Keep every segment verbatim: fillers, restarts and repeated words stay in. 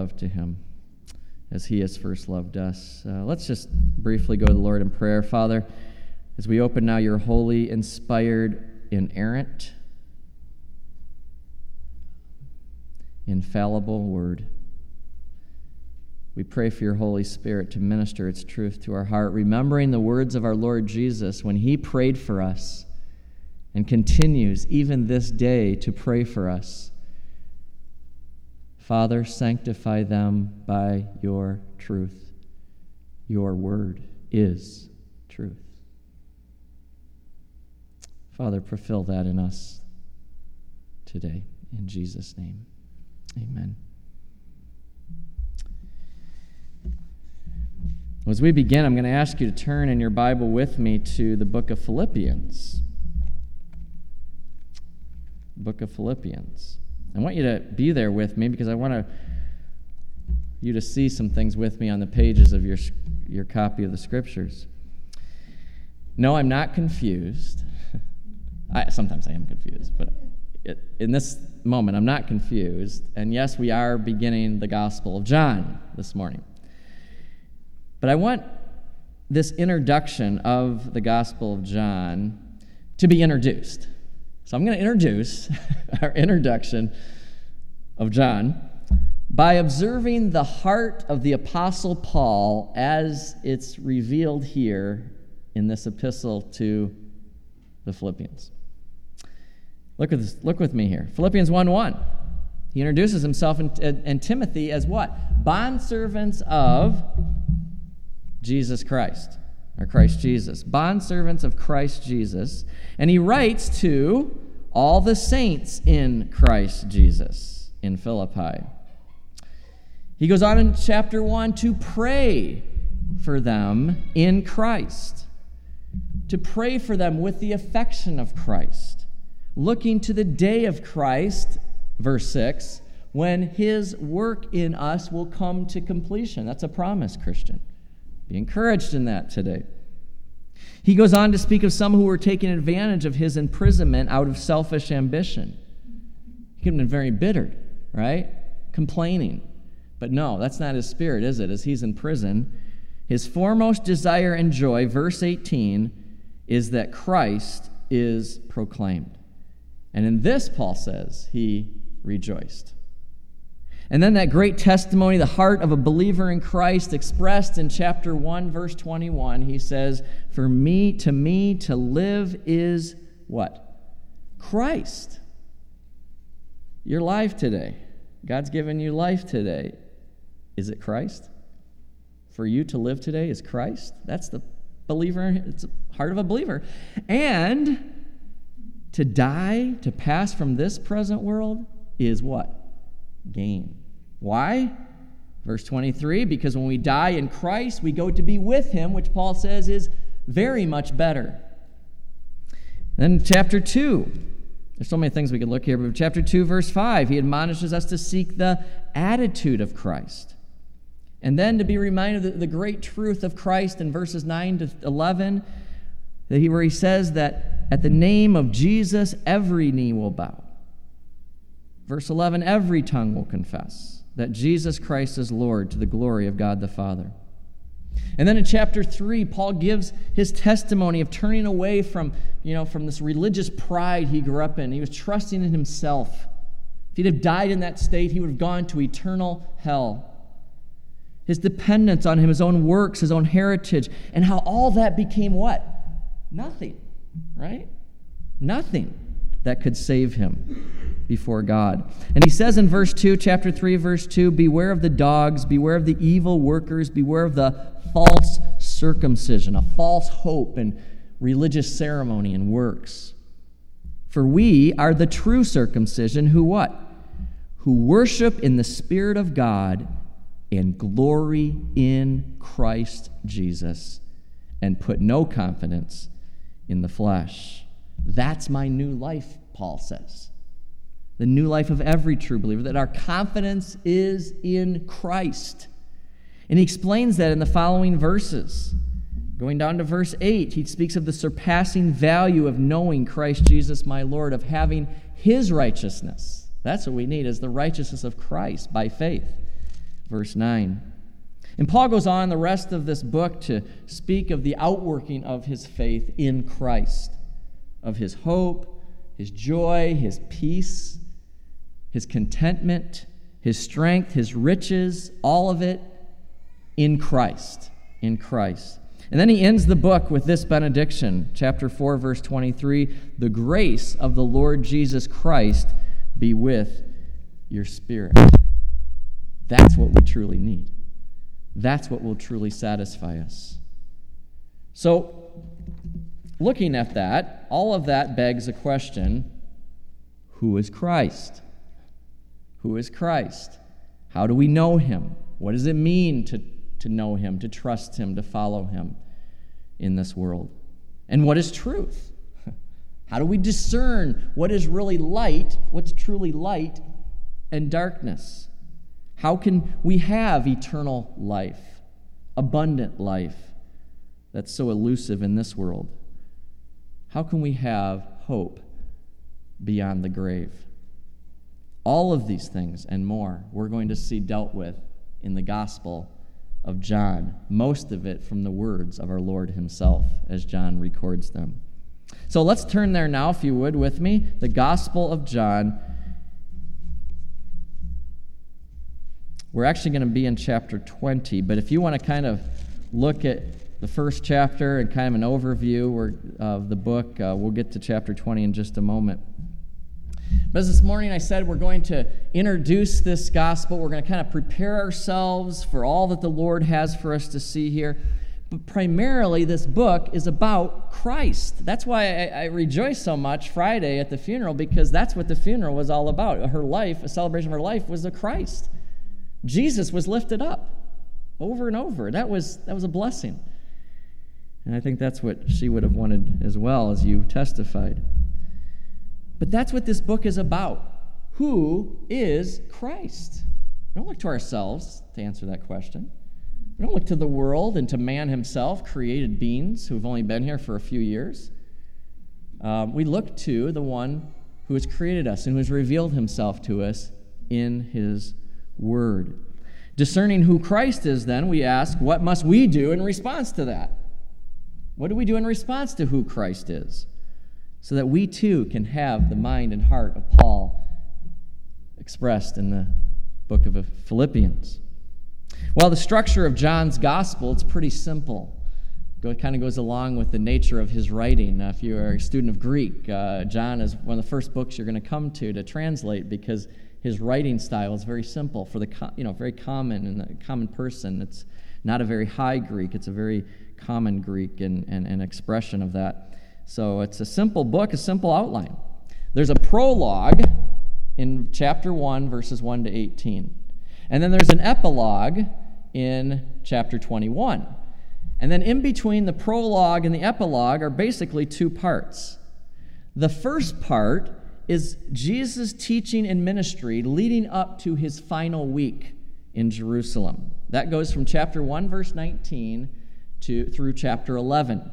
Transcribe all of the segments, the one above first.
love to him as he has first loved us. Uh, let's just briefly go to the Lord in prayer. Father, as we open now your holy, inspired, inerrant, infallible word, we pray for your Holy Spirit to minister its truth to our heart, remembering the words of our Lord Jesus when he prayed for us and continues even this day to pray for us. Father, sanctify them by your truth. Your word is truth. Father, fulfill that in us today. In Jesus' name, amen. As we begin, I'm going to ask you to turn in your Bible with me to the book of Philippians. Book of Philippians. I want you to be there with me because I want to, you to see some things with me on the pages of your, your copy of the Scriptures. No, I'm not confused. I, sometimes I am confused, but it, in this moment, I'm not confused. And yes, we are beginning the Gospel of John this morning. But I want this introduction of the Gospel of John to be introduced. So I'm going to introduce our introduction of John by observing the heart of the Apostle Paul as it's revealed here in this epistle to the Philippians. Look at this, look with me here. Philippians one one. He introduces himself and, and Timothy as what? Bondservants of Jesus Christ, or Christ Jesus. Bondservants of Christ Jesus. And he writes to all the saints in Christ Jesus in Philippi. He goes on in chapter one to pray for them in Christ, to pray for them with the affection of Christ, looking to the day of Christ, verse six, when his work in us will come to completion. That's a promise, Christian. Be encouraged in that today. He goes on to speak of some who were taking advantage of his imprisonment out of selfish ambition. He could have been very bitter, right? Complaining. But no, that's not his spirit, is it? As he's in prison, his foremost desire and joy, verse eighteen, is that Christ is proclaimed. And in this, Paul says, he rejoiced. And then that great testimony, the heart of a believer in Christ, expressed in chapter one, verse twenty-one, he says, for me, to me, to live is what? Christ. Your life today. God's given you life today. Is it Christ? For you to live today is Christ? That's the believer, it's the heart of a believer. And to die, to pass from this present world is what? Gain. Why? Verse twenty-three, because when we die in Christ, we go to be with him, which Paul says is very much better. Then chapter two, there's so many things we could look here, but chapter two, verse five, he admonishes us to seek the attitude of Christ. And then to be reminded of the great truth of Christ in verses nine to eleven, that he, where he says that at the name of Jesus, every knee will bow. Verse eleven, every tongue will confess that Jesus Christ is Lord to the glory of God the Father. And then in chapter three, Paul gives his testimony of turning away from, you know, from this religious pride he grew up in. He was trusting in himself. If he'd have died in that state, he would have gone to eternal hell. His dependence on him, his own works, his own heritage, and how all that became what? Nothing, right? Nothing that could save him before God. And he says in verse two, chapter three, verse two, beware of the dogs, beware of the evil workers, beware of the false circumcision, a false hope and religious ceremony and works. For we are the true circumcision who what? Who worship in the Spirit of God and glory in Christ Jesus and put no confidence in the flesh. That's my new life, Paul says. The new life of every true believer, that our confidence is in Christ. And he explains that in the following verses. Going down to verse eight, he speaks of the surpassing value of knowing Christ Jesus my Lord, of having his righteousness. That's what we need, is the righteousness of Christ by faith. verse nine. And Paul goes on the rest of this book to speak of the outworking of his faith in Christ, of his hope, his joy, his peace, his contentment, his strength, his riches, all of it in Christ, in Christ. And then he ends the book with this benediction, chapter four, verse twenty-three, "The grace of the Lord Jesus Christ be with your spirit." That's what we truly need. That's what will truly satisfy us. So, looking at that, all of that begs a question: who is Christ? Who is Christ? How do we know him? What does it mean to, to know him, to trust him, to follow him in this world? And what is truth? How do we discern what is really light, what's truly light, and darkness? How can we have eternal life, abundant life that's so elusive in this world? How can we have hope beyond the grave? All of these things and more we're going to see dealt with in the Gospel of John, most of it from the words of our Lord himself as John records them. So let's turn there now, if you would, with me. The Gospel of John. We're actually going to be in chapter twenty, but if you want to kind of look at the first chapter and kind of an overview of the book, uh, we'll get to chapter twenty in just a moment. But as this morning I said, we're going to introduce this gospel. We're going to kind of prepare ourselves for all that the Lord has for us to see here. But primarily, this book is about Christ. That's why I, I rejoice so much Friday at the funeral, because that's what the funeral was all about. Her life, a celebration of her life, was the Christ. Jesus was lifted up over and over. That was that was a blessing. And I think that's what she would have wanted as well, as you testified. But that's what this book is about. Who is Christ? We don't look to ourselves to answer that question. We don't look to the world and to man himself, created beings who have only been here for a few years. Um, we look to the one who has created us and who has revealed himself to us in his Word. Discerning who Christ is, then, we ask, what must we do in response to that? What do we do in response to who Christ is? So that we, too, can have the mind and heart of Paul expressed in the book of Philippians. Well, the structure of John's gospel, it's pretty simple. It kind of goes along with the nature of his writing. Uh, if you are a student of Greek, uh, John is one of the first books you're going to come to to translate, because his writing style is very simple for the you know very common and a common person. It's not a very high Greek; it's a very common Greek and, and an expression of that. So it's a simple book, a simple outline. There's a prologue in chapter one, verses one to eighteen, and then there's an epilogue in chapter twenty-one, and then in between the prologue and the epilogue are basically two parts. The first part is Jesus' teaching and ministry leading up to his final week in Jerusalem. That goes from chapter one, verse nineteen, to through chapter eleven.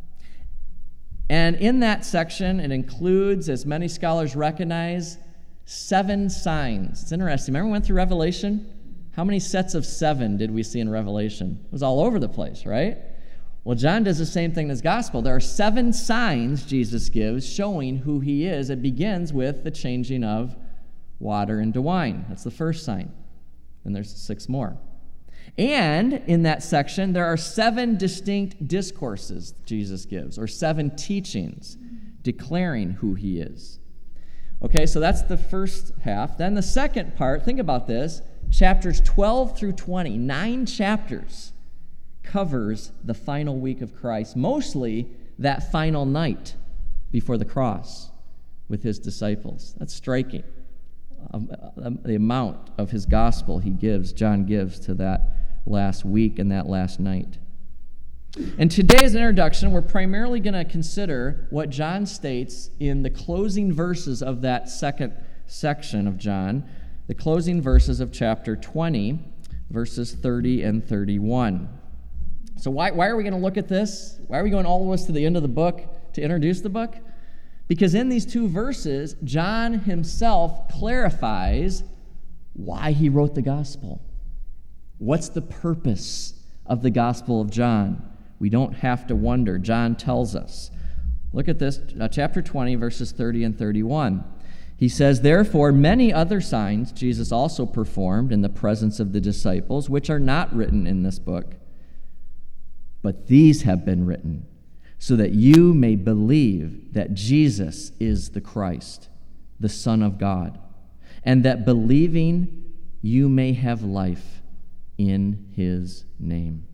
And in that section, it includes, as many scholars recognize, seven signs. It's interesting. Remember we went through Revelation? How many sets of seven did we see in Revelation? It was all over the place, right? Well, John does the same thing in his gospel. There are seven signs Jesus gives showing who he is. It begins with the changing of water into wine. That's the first sign. Then there's six more. And in that section, there are seven distinct discourses Jesus gives, or seven teachings declaring who he is. Okay, so that's the first half. Then the second part, think about this, chapters twelve through twenty, nine chapters, covers the final week of Christ, mostly that final night before the cross with his disciples. That's striking. Um, um, the amount of his gospel he gives, John gives to that last week and that last night. And today, as an introduction, we're primarily going to consider what John states in the closing verses of that second section of John, the closing verses of chapter twenty, verses thirty and thirty-one. So why, why are we going to look at this? Why are we going all the way to the end of the book to introduce the book? Because in these two verses, John himself clarifies why he wrote the gospel. What's the purpose of the Gospel of John? We don't have to wonder. John tells us. Look at this, uh, chapter twenty, verses thirty and thirty-one. He says, "Therefore, many other signs Jesus also performed in the presence of the disciples, which are not written in this book. But these have been written, so that you may believe that Jesus is the Christ, the Son of God, and that believing you may have life in his name."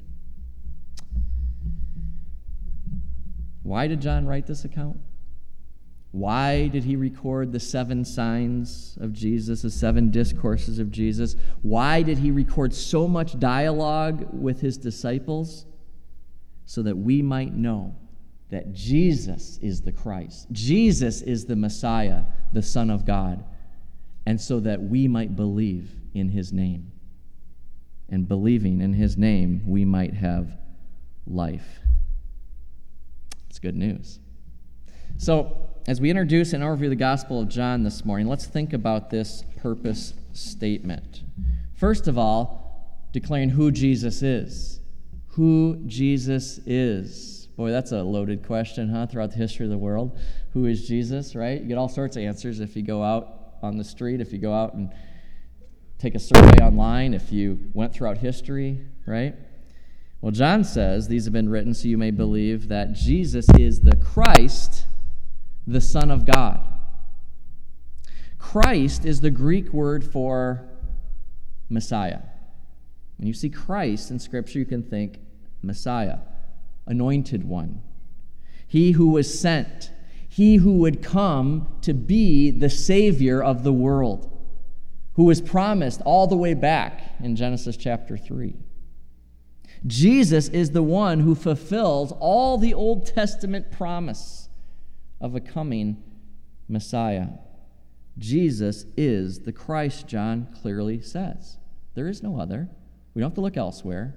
Why did John write this account? Why did he record the seven signs of Jesus, the seven discourses of Jesus? Why did he record so much dialogue with his disciples? So that we might know that Jesus is the Christ. Jesus is the Messiah, the Son of God. And so that we might believe in his name. And believing in his name, we might have life. It's good news. So, as we introduce and overview the Gospel of John this morning, let's think about this purpose statement. First of all, declaring who Jesus is. Who Jesus is. Boy, that's a loaded question, huh, throughout the history of the world. Who is Jesus, right? You get all sorts of answers if you go out on the street, if you go out and take a survey online, if you went throughout history, right? Well, John says these have been written so you may believe that Jesus is the Christ, the Son of God. Christ is the Greek word for Messiah. When you see Christ in Scripture, you can think Messiah, anointed one. He who was sent, he who would come to be the Savior of the world, who was promised all the way back in Genesis chapter three. Jesus is the one who fulfills all the Old Testament promise of a coming Messiah. Jesus is the Christ, John clearly says. There is no other. We don't have to look elsewhere.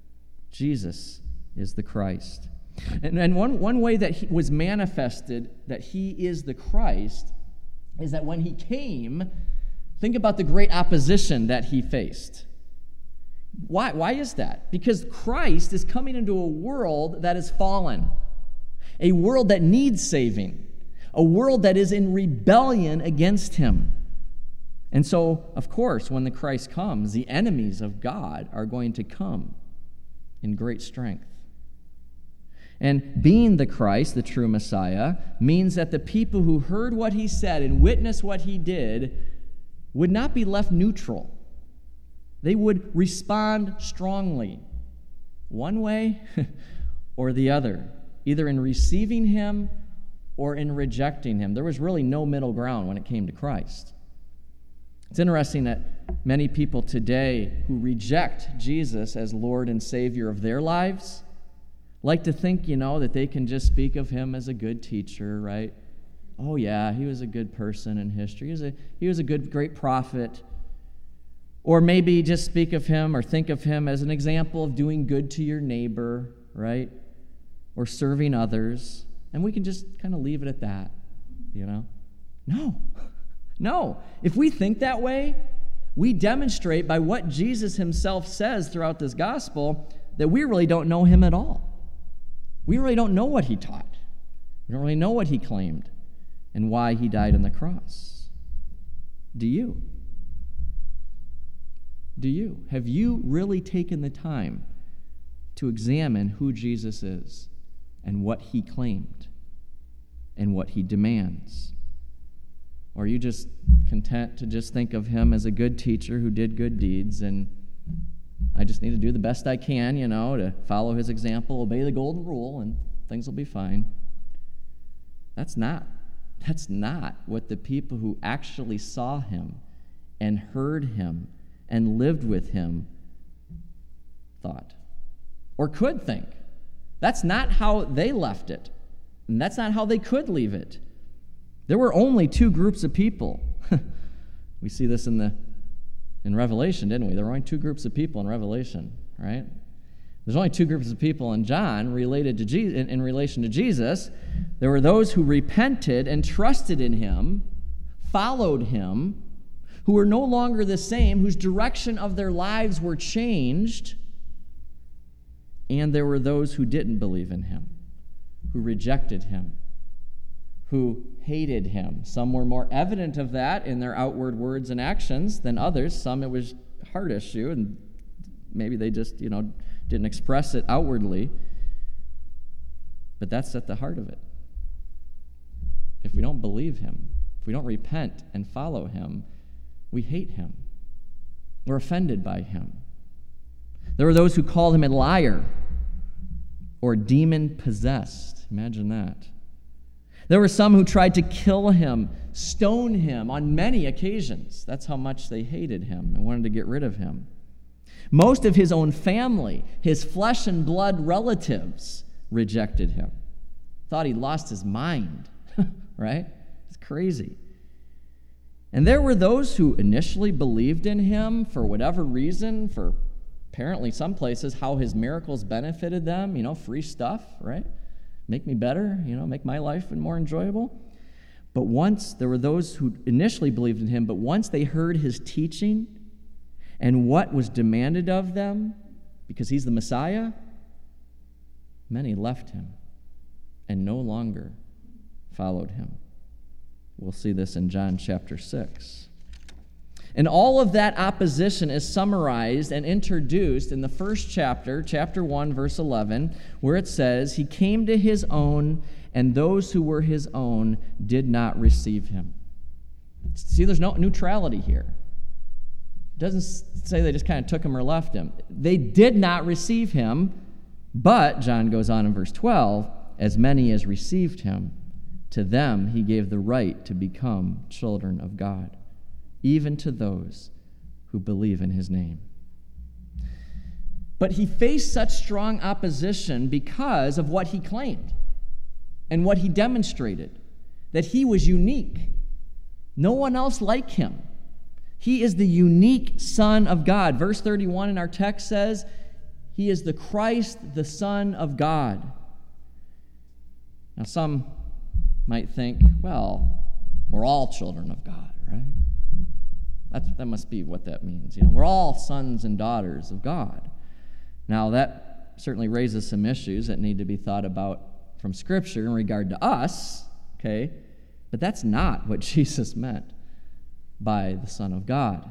Jesus is the Christ. And, and one, one way that he was manifested that he is the Christ is that when he came, think about the great opposition that he faced. Why, why is that? Because Christ is coming into a world that is fallen, a world that needs saving, a world that is in rebellion against him. And so, of course, when the Christ comes, the enemies of God are going to come in great strength. And being the Christ, the true Messiah, means that the people who heard what he said and witnessed what he did would not be left neutral. They would respond strongly, one way or the other, either in receiving him or in rejecting him. There was really no middle ground when it came to Christ. It's interesting that many people today who reject Jesus as Lord and Savior of their lives like to think, you know, that they can just speak of him as a good teacher, right? Oh, yeah, he was a good person in history. He was a, he was a good, great prophet. Or maybe just speak of him or think of him as an example of doing good to your neighbor, right? Or serving others. And we can just kind of leave it at that, you know? No. No. If we think that way, we demonstrate by what Jesus himself says throughout this gospel that we really don't know him at all. We really don't know what he taught. We don't really know what he claimed and why he died on the cross. Do you? Do you? Have you really taken the time to examine who Jesus is and what he claimed and what he demands? Or are you just content to just think of him as a good teacher who did good deeds and I just need to do the best I can, you know, to follow his example, obey the golden rule, and things will be fine? That's not. That's not what the people who actually saw him and heard him and lived with him thought or could think. That's not how they left it, and that's not how they could leave it. There were only two groups of people. We see this in the in Revelation, didn't we? There were only two groups of people in Revelation, right? There's only two groups of people in John related to Jesus, in, in relation to Jesus. There were those who repented and trusted in him, followed him, who were no longer the same, whose direction of their lives were changed. And there were those who didn't believe in him, who rejected him, who hated him. Some were more evident of that in their outward words and actions than others. Some it was a heart issue, and maybe they just, you know, didn't express it outwardly. But that's at the heart of it. If we don't believe him, if we don't repent and follow him, we hate him. We're offended by him. There were those who called him a liar or demon-possessed. Imagine that. There were some who tried to kill him, stone him on many occasions. That's how much they hated him and wanted to get rid of him. Most of his own family, his flesh and blood relatives, rejected him. Thought he lost his mind, right? It's crazy. And there were those who initially believed in him for whatever reason, for apparently some places how his miracles benefited them, you know, free stuff, right? Make me better, you know, make my life more enjoyable. But once, there were those who initially believed in him, but once they heard his teaching and what was demanded of them, because he's the Messiah, many left him and no longer followed him. We'll see this in John chapter six. And all of that opposition is summarized and introduced in the first chapter, chapter one, verse eleven, where it says, "He came to his own, and those who were his own did not receive him." See, there's no neutrality here. It doesn't say they just kind of took him or left him. They did not receive him, but, John goes on in verse twelve, "As many as received him, to them he gave the right to become children of God, even to those who believe in his name." But he faced such strong opposition because of what he claimed and what he demonstrated, that he was unique. No one else like him. He is the unique Son of God. Verse thirty-one in our text says, he is the Christ, the Son of God. Now some might think, well, we're all children of God, right? That's, that must be what that means. You know, we're all sons and daughters of God. Now, that certainly raises some issues that need to be thought about from Scripture in regard to us, okay? But that's not what Jesus meant by the Son of God,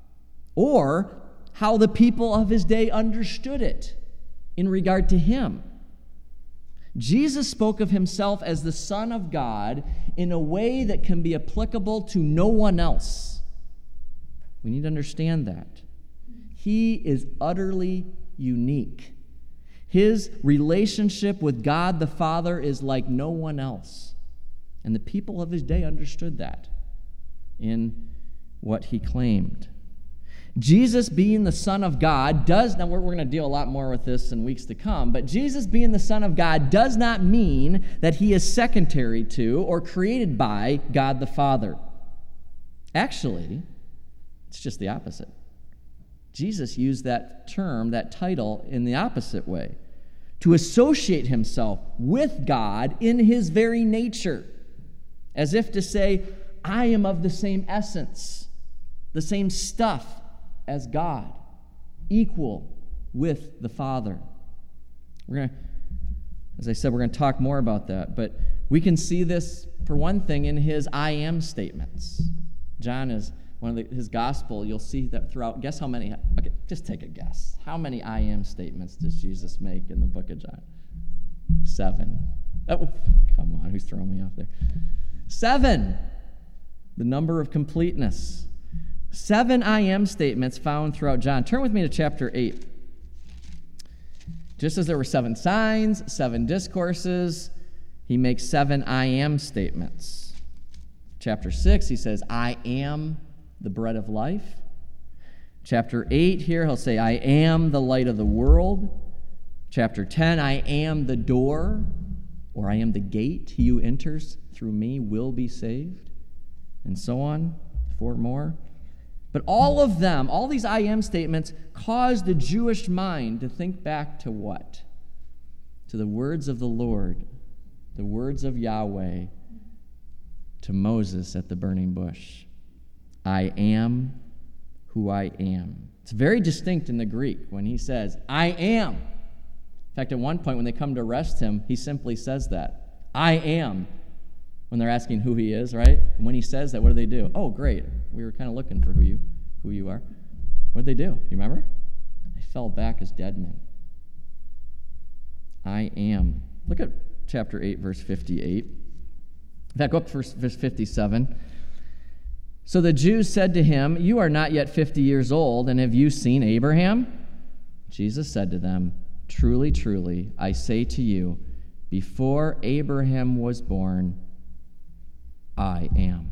or how the people of his day understood it in regard to him. Jesus spoke of himself as the Son of God in a way that can be applicable to no one else. We need to understand that. He is utterly unique. His relationship with God the Father is like no one else. And the people of his day understood that in what he claimed. Jesus being the Son of God does, now we're, we're going to deal a lot more with this in weeks to come, but Jesus being the Son of God does not mean that he is secondary to or created by God the Father. Actually, it's just the opposite. Jesus used that term, that title, in the opposite way, to associate himself with God in his very nature, as if to say, I am of the same essence, the same stuff as God, equal with the Father. We're going to, as I said, we're going to talk more about that, but we can see this, for one thing, in his I am statements. John is one of the, his gospel, you'll see that throughout. Guess how many, okay, just take a guess. How many I am statements does Jesus make in the book of John? Seven. Oh, come on, who's throwing me off there? Seven. The number of completeness. Seven I am statements found throughout John. Turn with me to chapter eight. Just as there were seven signs, seven discourses, he makes seven I am statements. Chapter six, he says, I am the bread of life. Chapter eight here, he'll say, I am the light of the world. Chapter ten, I am the door, or I am the gate. He who enters through me will be saved. And so on, four more. But all of them, all these I am statements, caused the Jewish mind to think back to what? To the words of the Lord, the words of Yahweh to Moses at the burning bush. I am who I am. It's very distinct in the Greek when he says, I am. In fact, at one point when they come to arrest him, he simply says that, I am, when they're asking who he is, right? And when he says that, what do they do? Oh, great. We were kind of looking for who you who you are. What did they do? Do you remember? They fell back as dead men. I am. Look at chapter eight, verse fifty-eight. In fact, go up to verse fifty-seven. So the Jews said to him, you are not yet fifty years old, and have you seen Abraham? Jesus said to them, truly, truly, I say to you, before Abraham was born, I am.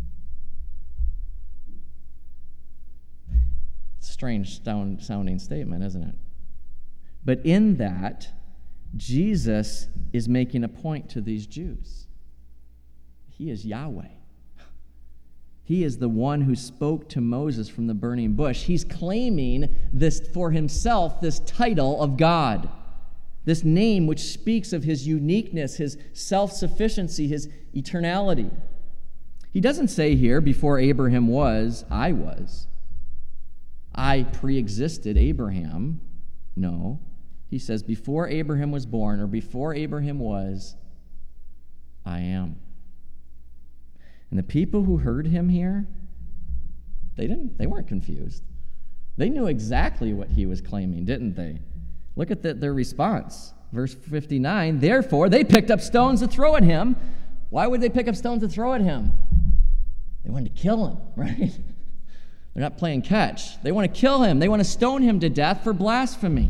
Strange sounding statement, isn't it? But in that, Jesus is making a point to these Jews. He is Yahweh. He is the one who spoke to Moses from the burning bush. He's claiming this for himself, this title of God, this name which speaks of his uniqueness, his self-sufficiency, his eternality. He doesn't say here, before Abraham was, I was. I pre-existed Abraham. No. He says, before Abraham was born, or before Abraham was, I am. And the people who heard him here, they didn't, they weren't confused. They knew exactly what he was claiming, didn't they? Look at the, their response. Verse fifty-nine, therefore they picked up stones to throw at him. Why would they pick up stones to throw at him? They wanted to kill him, right? They're not playing catch. They want to kill him. They want to stone him to death for blasphemy.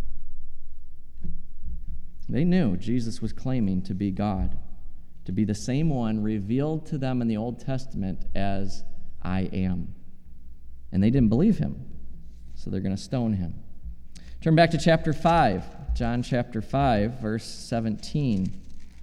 They knew Jesus was claiming to be God, to be the same one revealed to them in the Old Testament as I am. And they didn't believe him, so they're going to stone him. Turn back to chapter five, John chapter five, verse seventeen.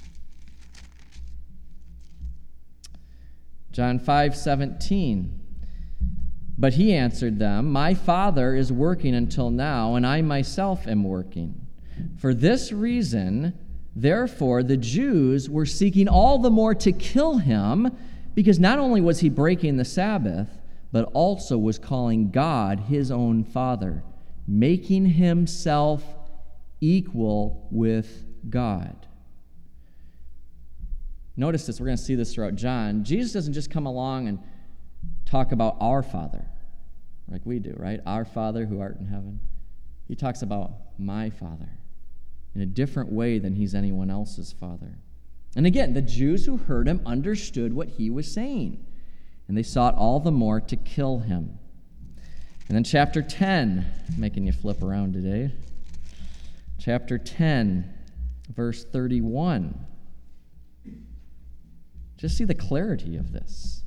John five seventeen. But he answered them, my Father is working until now, and I myself am working. For this reason, therefore, the Jews were seeking all the more to kill him, because not only was he breaking the Sabbath, but also was calling God his own Father, making himself equal with God. Notice this, we're going to see this throughout John. Jesus doesn't just come along and talk about our Father, like we do, right? Our Father who art in heaven. He talks about my Father in a different way than he's anyone else's Father. And again, the Jews who heard him understood what he was saying, and they sought all the more to kill him. And then chapter ten, making you flip around today. Chapter ten, verse thirty-one. Just see the clarity of this.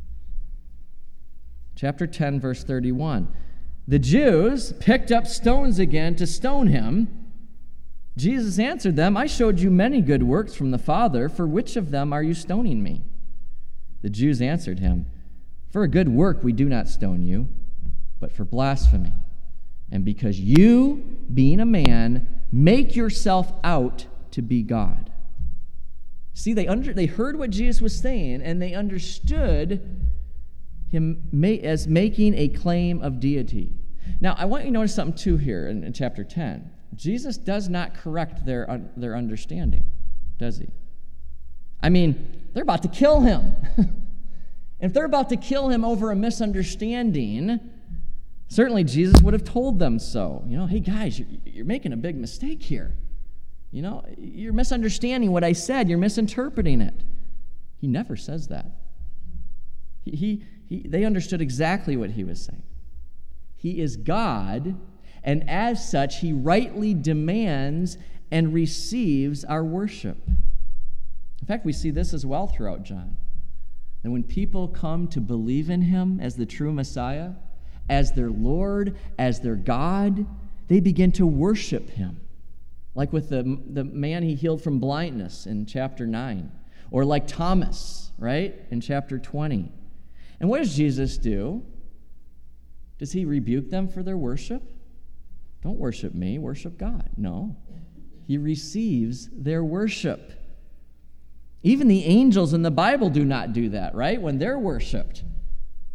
Chapter ten, verse thirty-one. The Jews picked up stones again to stone him. Jesus answered them, I showed you many good works from the Father. For which of them are you stoning me? The Jews answered him, for a good work we do not stone you, but for blasphemy, and because you, being a man, make yourself out to be God. See, they under, they heard what Jesus was saying, and they understood him ma- as making a claim of deity. Now, I want you to notice something, too, here in, in chapter ten. Jesus does not correct their, uh, their understanding, does he? I mean, they're about to kill him. If they're about to kill him over a misunderstanding, certainly Jesus would have told them so. You know, hey, guys, you're, you're making a big mistake here. You know, you're misunderstanding what I said. You're misinterpreting it. He never says that. He, he, he, they understood exactly what he was saying. He is God, and as such, he rightly demands and receives our worship. In fact, we see this as well throughout John. That when people come to believe in him as the true Messiah, as their Lord, as their God, they begin to worship him. Like with the, the man he healed from blindness in chapter nine. Or like Thomas, right, in chapter twenty. And what does Jesus do? Does he rebuke them for their worship? Don't worship me, worship God. No. He receives their worship. Even the angels in the Bible do not do that, right? When they're worshiped,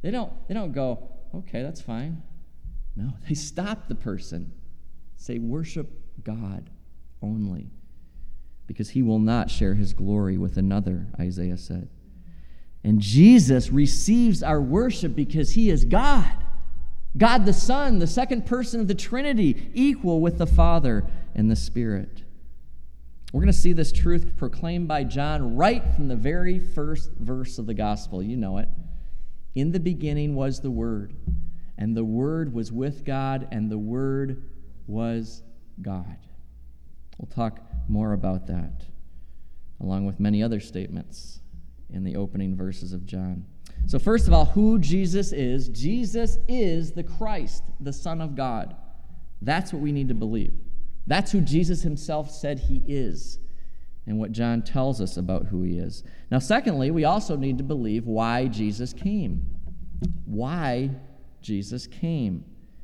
They don't, they don't go, okay, that's fine. No, they stop the person. Say, worship God only, because he will not share his glory with another, Isaiah said. And Jesus receives our worship because he is God. God the Son, the second person of the Trinity, equal with the Father and the Spirit. We're going to see this truth proclaimed by John right from the very first verse of the gospel. You know it. In the beginning was the Word, and the Word was with God, and the Word was God. We'll talk more about that, along with many other statements in the opening verses of John. So first of all, who Jesus is. Jesus is the Christ, the Son of God. That's what we need to believe. That's who Jesus himself said he is, and what John tells us about who he is. Now, secondly, we also need to believe why Jesus came. Why Jesus came.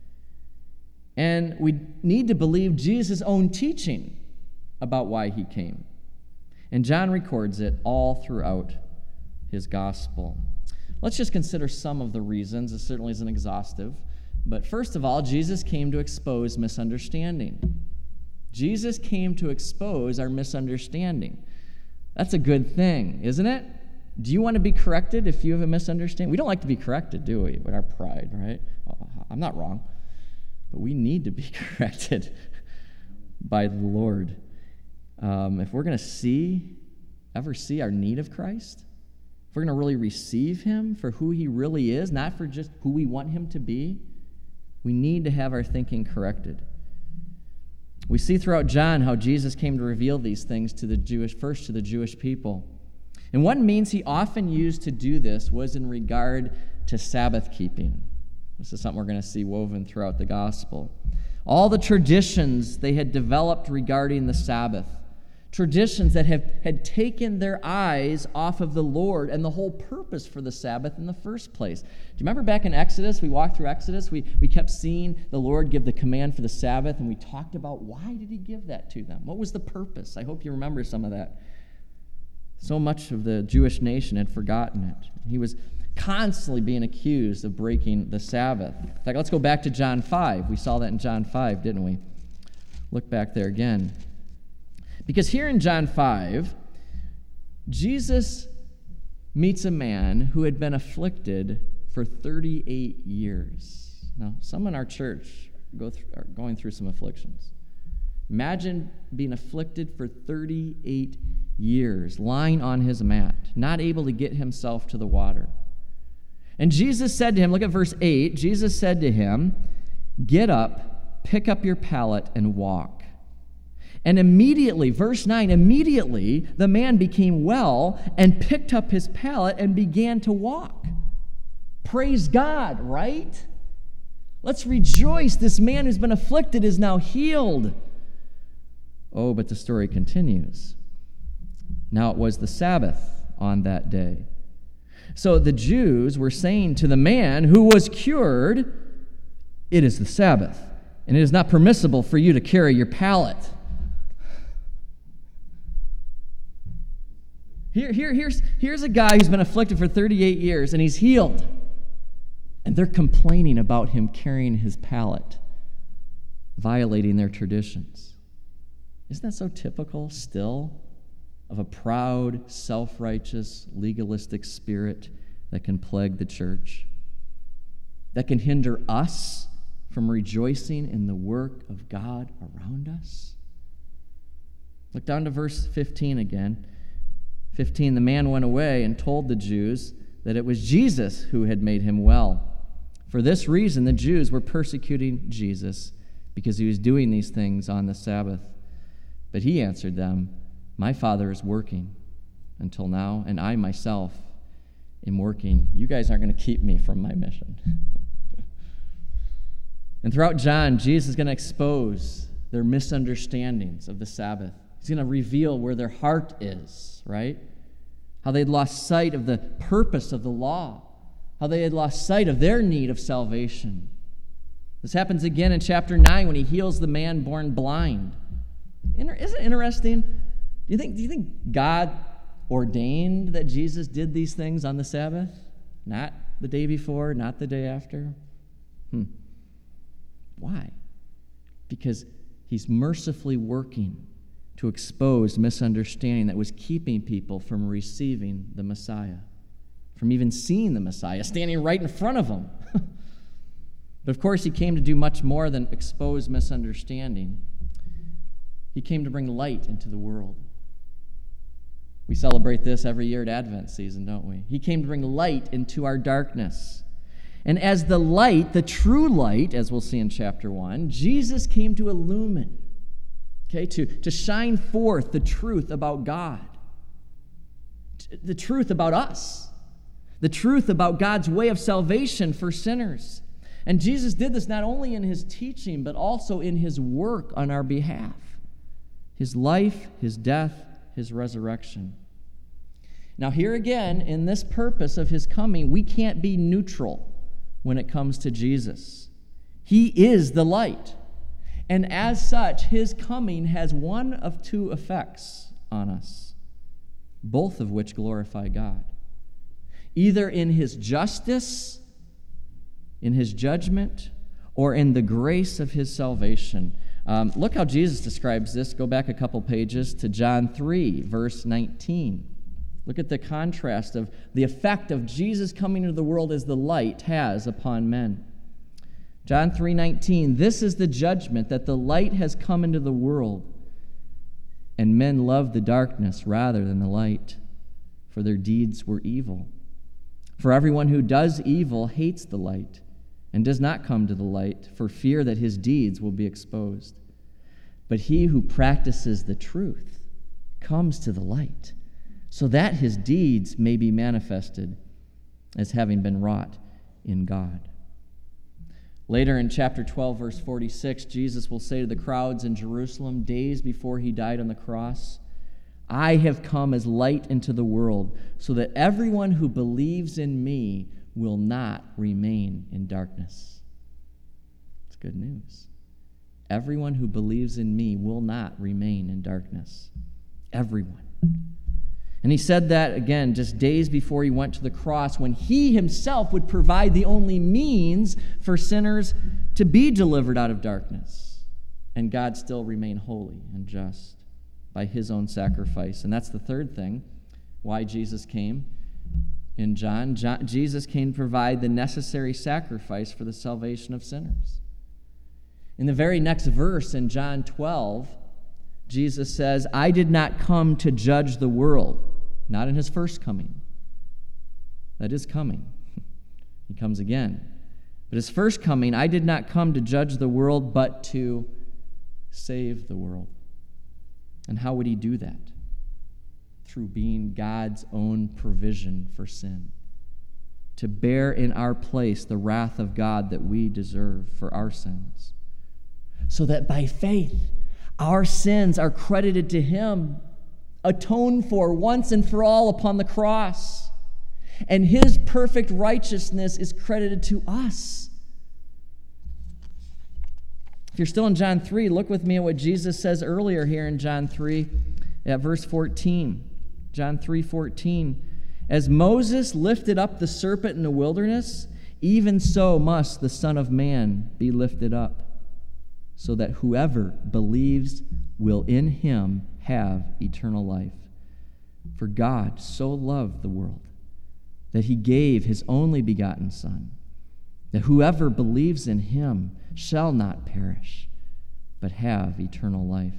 And we need to believe Jesus' own teaching about why he came. And John records it all throughout his gospel. Let's just consider some of the reasons. It certainly isn't exhaustive. But first of all, Jesus came to expose misunderstanding. Jesus came to expose our misunderstanding. That's a good thing, isn't it? Do you want to be corrected if you have a misunderstanding? We don't like to be corrected, do we? With our pride, right? Oh, I'm not wrong. But we need to be corrected by the Lord. Um, if we're going to see, ever see our need of Christ, if we're going to really receive him for who he really is, not for just who we want him to be, we need to have our thinking corrected. We see throughout John how Jesus came to reveal these things to the Jewish, first to the Jewish people. And one means he often used to do this was in regard to Sabbath keeping. This is something we're going to see woven throughout the gospel. All the traditions they had developed regarding the Sabbath, traditions that have had taken their eyes off of the Lord and the whole purpose for the Sabbath in the first place. Do you remember back in Exodus, we walked through Exodus, we, we kept seeing the Lord give the command for the Sabbath, and we talked about why did he give that to them? What was the purpose? I hope you remember some of that. So much of the Jewish nation had forgotten it. He was constantly being accused of breaking the Sabbath. In fact, let's go back to John five. We saw that in John five, didn't we? Look back there again. Because here in John five, Jesus meets a man who had been afflicted for thirty-eight years. Now, some in our church go through, are going through some afflictions. Imagine being afflicted for thirty-eight years, lying on his mat, not able to get himself to the water. And Jesus said to him, look at verse eight, Jesus said to him, "Get up, pick up your pallet, and walk." And immediately, verse nine, immediately the man became well and picked up his pallet and began to walk. Praise God, right? Let's rejoice. This man who's been afflicted is now healed. Oh, but the story continues. Now it was the Sabbath on that day. So the Jews were saying to the man who was cured, "It is the Sabbath, and it is not permissible for you to carry your pallet." Here, here, here's, here's a guy who's been afflicted for thirty-eight years, and he's healed. And they're complaining about him carrying his pallet, violating their traditions. Isn't that so typical still of a proud, self-righteous, legalistic spirit that can plague the church? That can hinder us from rejoicing in the work of God around us? Look down to verse fifteen again. fifteen, the man went away and told the Jews that it was Jesus who had made him well. For this reason, the Jews were persecuting Jesus because he was doing these things on the Sabbath. But he answered them, "My Father is working until now, and I myself am working. You guys aren't going to keep me from my mission." And throughout John, Jesus is going to expose their misunderstandings of the Sabbath. He's going to reveal where their heart is, right? How they'd lost sight of the purpose of the law. How they had lost sight of their need of salvation. This happens again in chapter nine when he heals the man born blind. Isn't it interesting? Do you think, do you think God ordained that Jesus did these things on the Sabbath? Not the day before, not the day after? Hmm. Why? Because he's mercifully working to expose misunderstanding that was keeping people from receiving the Messiah, from even seeing the Messiah, standing right in front of them. But of course, he came to do much more than expose misunderstanding. He came to bring light into the world. We celebrate this every year at Advent season, don't we? He came to bring light into our darkness. And as the light, the true light, as we'll see in chapter one, Jesus came to illumine, okay, to, to shine forth the truth about God, the truth about us, the truth about God's way of salvation for sinners. And Jesus did this not only in his teaching, but also in his work on our behalf. His life, his death, his resurrection. Now here again, in this purpose of his coming, we can't be neutral when it comes to Jesus. He is the light. And as such, his coming has one of two effects on us, both of which glorify God. Either in his justice, in his judgment, or in the grace of his salvation. Um, look how Jesus describes this. Go back a couple pages to John three, verse nineteen. Look at the contrast of the effect of Jesus coming into the world as the light has upon men. John three nineteen, this is the judgment, that the light has come into the world, and men loved the darkness rather than the light, for their deeds were evil. For everyone who does evil hates the light, and does not come to the light, for fear that his deeds will be exposed. But he who practices the truth comes to the light, so that his deeds may be manifested as having been wrought in God. Later in chapter twelve, verse forty-six, Jesus will say to the crowds in Jerusalem, days before he died on the cross, I have come as light into the world, so that everyone who believes in me will not remain in darkness. It's good news. Everyone who believes in me will not remain in darkness. Everyone. And he said that, again, just days before he went to the cross, when he himself would provide the only means for sinners to be delivered out of darkness, and God still remain holy and just by his own sacrifice. And that's the third thing, why Jesus came. In John, John, Jesus came to provide the necessary sacrifice for the salvation of sinners. In the very next verse in John twelve, Jesus says, I did not come to judge the world. Not in his first coming. That is coming. He comes again. But his first coming, I did not come to judge the world, but to save the world. And how would he do that? Through being God's own provision for sin, to bear in our place the wrath of God that we deserve for our sins, so that by faith our sins are credited to him, atoned for once and for all upon the cross, and his perfect righteousness is credited to us. If you're still in John three, look with me at what Jesus says earlier here in John three at verse fourteen. John three fourteen, as Moses lifted up the serpent in the wilderness, even so must the Son of Man be lifted up, so that whoever believes will in him have eternal life. For God so loved the world that he gave his only begotten Son, that whoever believes in him shall not perish, but have eternal life.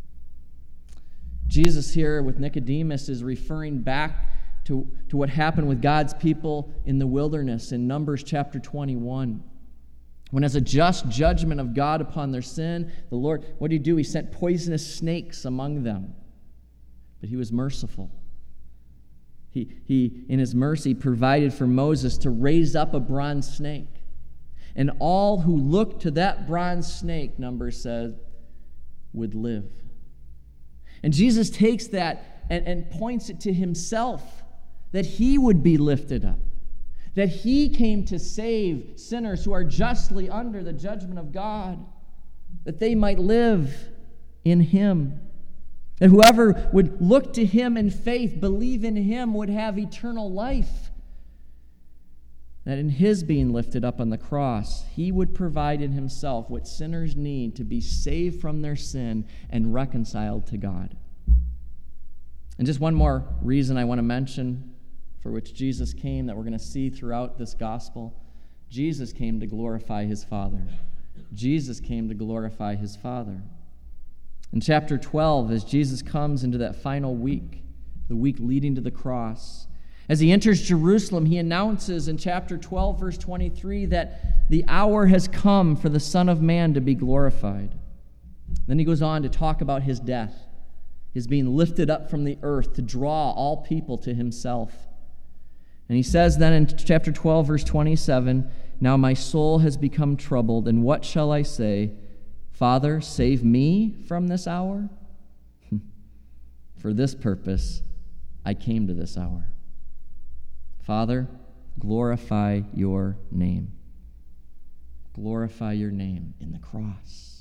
Jesus here with Nicodemus is referring back to, to what happened with God's people in the wilderness in Numbers chapter twenty-one. When as a just judgment of God upon their sin, the Lord, what did he do? He sent poisonous snakes among them. But he was merciful. He, he, in his mercy, provided for Moses to raise up a bronze snake. And all who looked to that bronze snake, Numbers said, would live. And Jesus takes that and, and points it to himself, that he would be lifted up, that he came to save sinners who are justly under the judgment of God, that they might live in him, that whoever would look to him in faith, believe in him, would have eternal life, that in his being lifted up on the cross, he would provide in himself what sinners need to be saved from their sin and reconciled to God. And just one more reason I want to mention for which Jesus came that we're going to see throughout this gospel. Jesus came to glorify his Father. Jesus came to glorify his Father. In chapter twelve, as Jesus comes into that final week, the week leading to the cross, as he enters Jerusalem, he announces in chapter twelve, verse twenty-three, that the hour has come for the Son of Man to be glorified. Then he goes on to talk about his death, his being lifted up from the earth to draw all people to himself. And he says then in chapter twelve, verse twenty-seven, "Now my soul has become troubled, and what shall I say? Father, save me from this hour? For this purpose I came to this hour. Father, glorify your name. Glorify your name in the cross."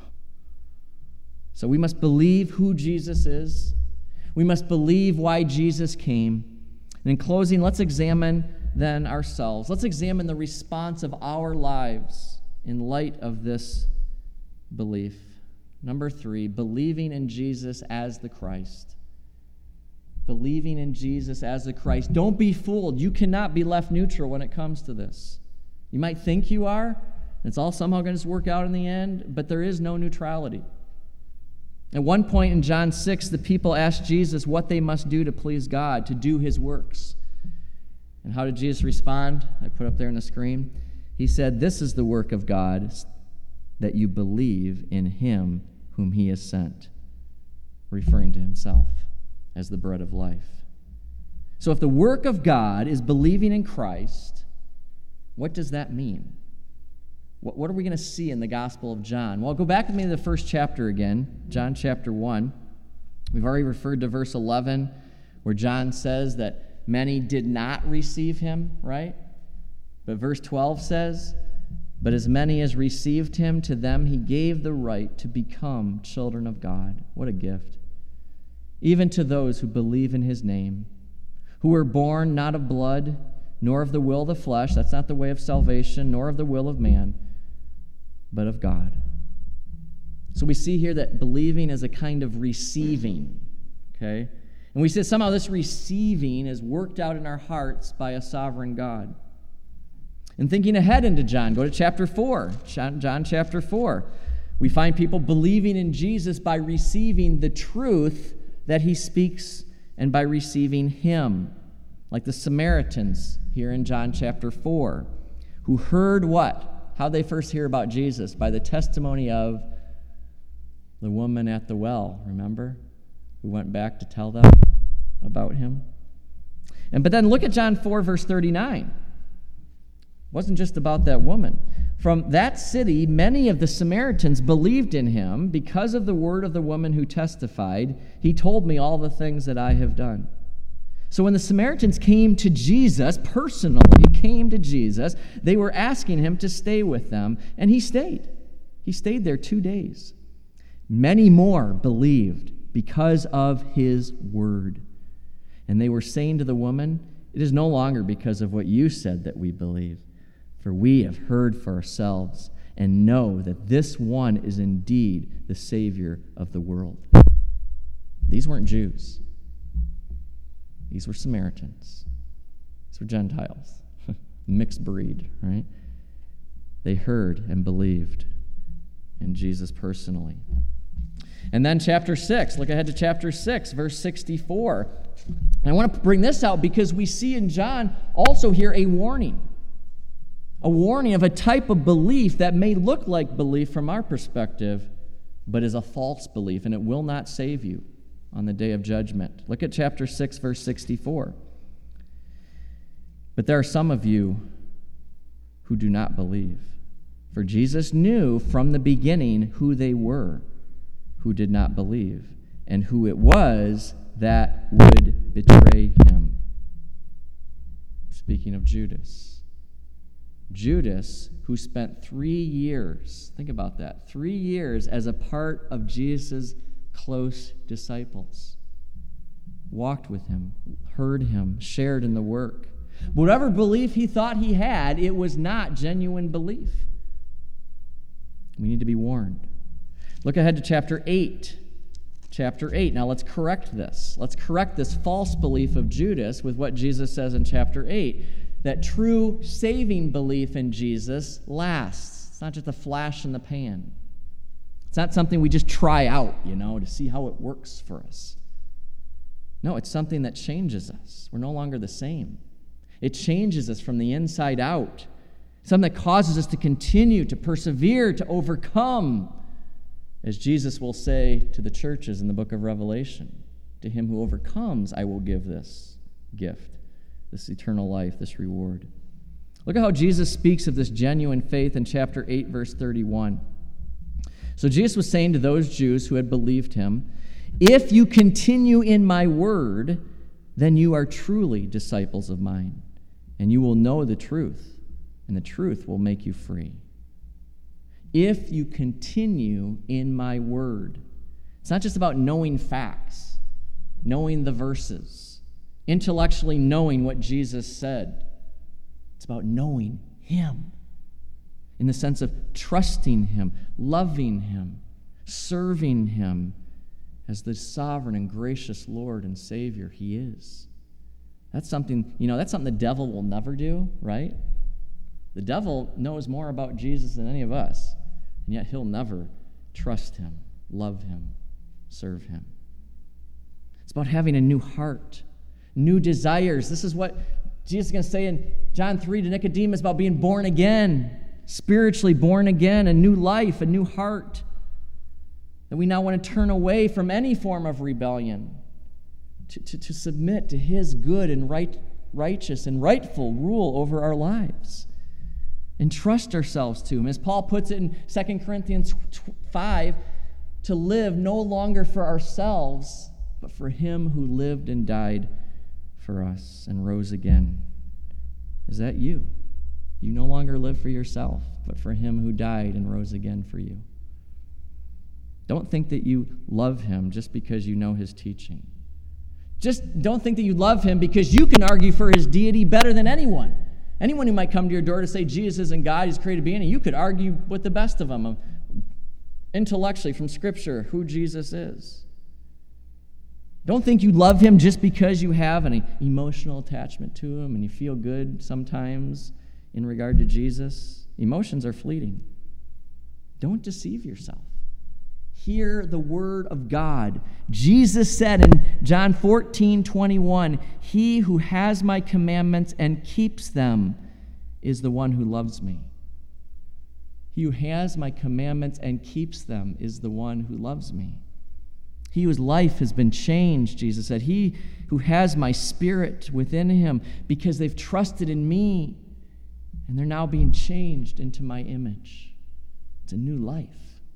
So we must believe who Jesus is. We must believe why Jesus came. And in closing, let's examine then ourselves. Let's examine the response of our lives in light of this belief. Number three, believing in Jesus as the Christ. Believing in Jesus as the Christ. Don't be fooled. You cannot be left neutral when it comes to this. You might think you are. It's all somehow going to work out in the end, but there is no neutrality. At one point in John six, the people asked Jesus what they must do to please God, to do his works. And how did Jesus respond? I put up there on the screen. He said, "This is the work of God, that you believe in him whom he has sent," referring to himself as the bread of life. So if the work of God is believing in Christ, what does that mean? What, what are we going to see in the Gospel of John? Well, go back with me to the first chapter again, John chapter one. We've already referred to verse eleven, where John says that many did not receive him, right? But verse twelve says, "But as many as received him, to them he gave the right to become children of God." What a gift. "Even to those who believe in his name, who were born not of blood, nor of the will of the flesh," that's not the way of salvation, "nor of the will of man, but of God." So we see here that believing is a kind of receiving, okay? And we see somehow this receiving is worked out in our hearts by a sovereign God. And thinking ahead into John, go to chapter four, John, John chapter four. We find people believing in Jesus by receiving the truth that he speaks and by receiving him. Like the Samaritans here in John chapter four, who heard what? How'd they first hear about Jesus? By the testimony of the woman at the well, remember? Who went back to tell them about him. And but then look at John four, verse thirty-nine. It wasn't just about that woman. "From that city, many of the Samaritans believed in him because of the word of the woman who testified, 'He told me all the things that I have done.'" So when the Samaritans came to Jesus, personally came to Jesus, they were asking him to stay with them, and he stayed. He stayed there two days. Many more believed because of his word. And they were saying to the woman, "It is no longer because of what you said that we believe, for we have heard for ourselves and know that this one is indeed the Savior of the world." These weren't Jews. These were Samaritans. These were Gentiles. Mixed breed, right? They heard and believed in Jesus personally. And then chapter six, look ahead to chapter six, verse sixty-four. And I want to bring this out because we see in John also here a warning. A warning of a type of belief that may look like belief from our perspective, but is a false belief, and it will not save you on the day of judgment. Look at chapter six, verse sixty-four. "But there are some of you who do not believe. For Jesus knew from the beginning who they were who did not believe, and who it was that would betray him." Speaking of Judas. Judas, who spent three years, think about that, three years as a part of Jesus' close disciples, walked with him, heard him, shared in the work, Whatever belief he thought he had, it was not genuine belief. We need to be warned. Look ahead to chapter eight. Chapter eight. Now let's correct this. Let's correct this false belief of Judas with what Jesus says in chapter eight. That true saving belief in Jesus lasts. It's not just a flash in the pan. It's not something we just try out, you know, to see how it works for us. No, it's something that changes us. We're no longer the same. It changes us from the inside out. Something that causes us to continue, to persevere, to overcome. As Jesus will say to the churches in the book of Revelation, to him who overcomes, I will give this gift, this eternal life, this reward. Look at how Jesus speaks of this genuine faith in chapter eight, verse thirty-one. So Jesus was saying to those Jews who had believed him, if you continue in my word, then you are truly disciples of mine, and you will know the truth, and the truth will make you free. If you continue in my word. It's not just about knowing facts, knowing the verses, intellectually knowing what Jesus said. It's about knowing him in the sense of trusting him, loving him, serving him as the sovereign and gracious Lord and Savior he is. That's something, you know, that's something the devil will never do, right? The devil knows more about Jesus than any of us, and yet he'll never trust him, love him, serve him. It's about having a new heart, new desires. This is what Jesus is going to say in John three to Nicodemus about being born again, spiritually born again, a new life, a new heart. That we now want to turn away from any form of rebellion to, to, to submit to his good and right, righteous and rightful rule over our lives. And trust ourselves to him. As Paul puts it in Second Corinthians five, to live no longer for ourselves, but for him who lived and died for us and rose again. Is that you? You no longer live for yourself, but for him who died and rose again for you. Don't think that you love him just because you know his teaching. Just don't think that you love him because you can argue for his deity better than anyone. Anyone who might come to your door to say Jesus isn't God, he's created being, and you could argue with the best of them, intellectually from Scripture, who Jesus is. Don't think you love him just because you have an emotional attachment to him and you feel good sometimes in regard to Jesus. Emotions are fleeting. Don't deceive yourself. Hear the word of God. Jesus said in John fourteen twenty-one, he who has my commandments and keeps them is the one who loves me. He who has my commandments and keeps them is the one who loves me. He whose life has been changed, Jesus said, he who has my spirit within him because they've trusted in me and they're now being changed into my image. It's a new life.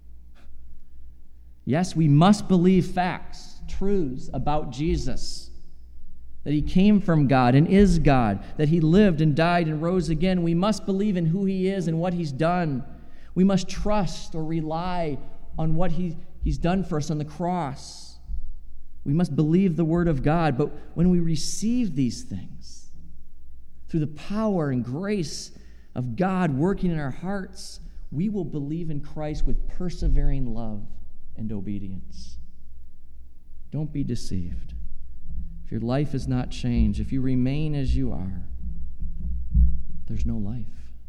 Yes, we must believe facts, truths about Jesus, that he came from God and is God, that he lived and died and rose again. We must believe in who he is and what he's done. We must trust or rely on what he, he's done for us on the cross. We must believe the word of God, but when we receive these things, through the power and grace of God working in our hearts, we will believe in Christ with persevering love and obedience. Don't be deceived. If your life is not changed, if you remain as you are, there's no life.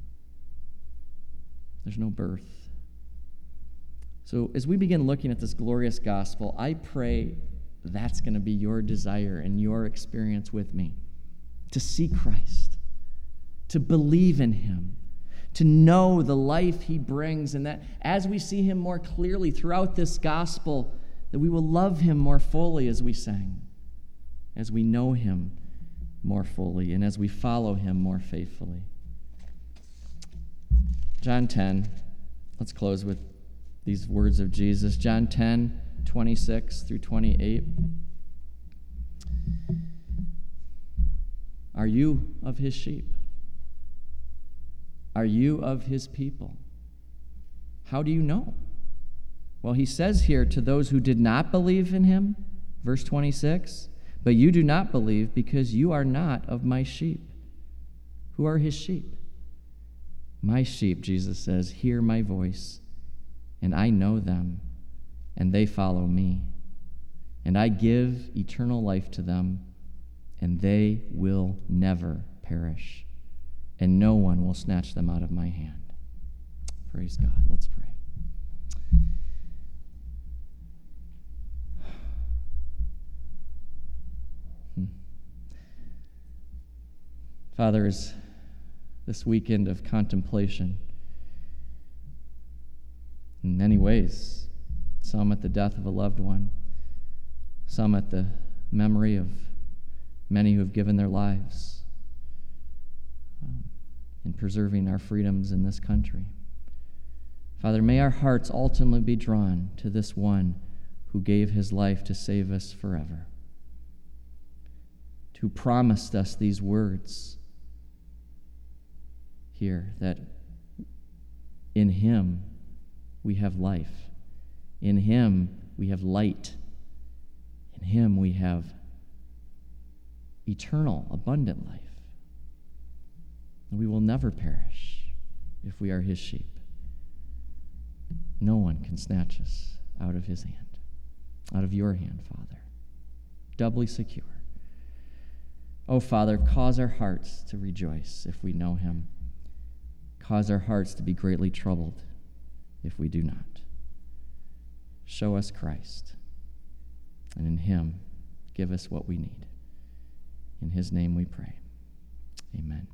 There's no birth. So as we begin looking at this glorious gospel, I pray that's going to be your desire and your experience with me, to see Christ, to believe in him, to know the life he brings, and that as we see him more clearly throughout this gospel, that we will love him more fully as we sang, as we know him more fully, and as we follow him more faithfully. John ten, let's close with these words of Jesus. John ten, twenty-six through twenty-eight. Are you of his sheep? Are you of his people? How do you know? Well, he says here to those who did not believe in him, verse twenty-six, but you do not believe because you are not of my sheep. who are his sheep. My sheep, Jesus says, hear my voice, and I know them, and they follow me. And I give eternal life to them, and they will never perish, and no one will snatch them out of my hand. Praise God. Let's pray. Hmm. Father, as this weekend of contemplation, in many ways, some at the death of a loved one, some at the memory of many who have given their lives um, in preserving our freedoms in this country. Father, may our hearts ultimately be drawn to this one who gave his life to save us forever, who promised us these words here, that in him we have life, in him we have light, in him we have eternal, abundant life. And we will never perish if we are his sheep. No one can snatch us out of his hand, out of your hand, Father. Doubly secure. Oh, Father, cause our hearts to rejoice if we know him. Cause our hearts to be greatly troubled if we do not. Show us Christ, and in him give us what we need. In his name we pray. Amen.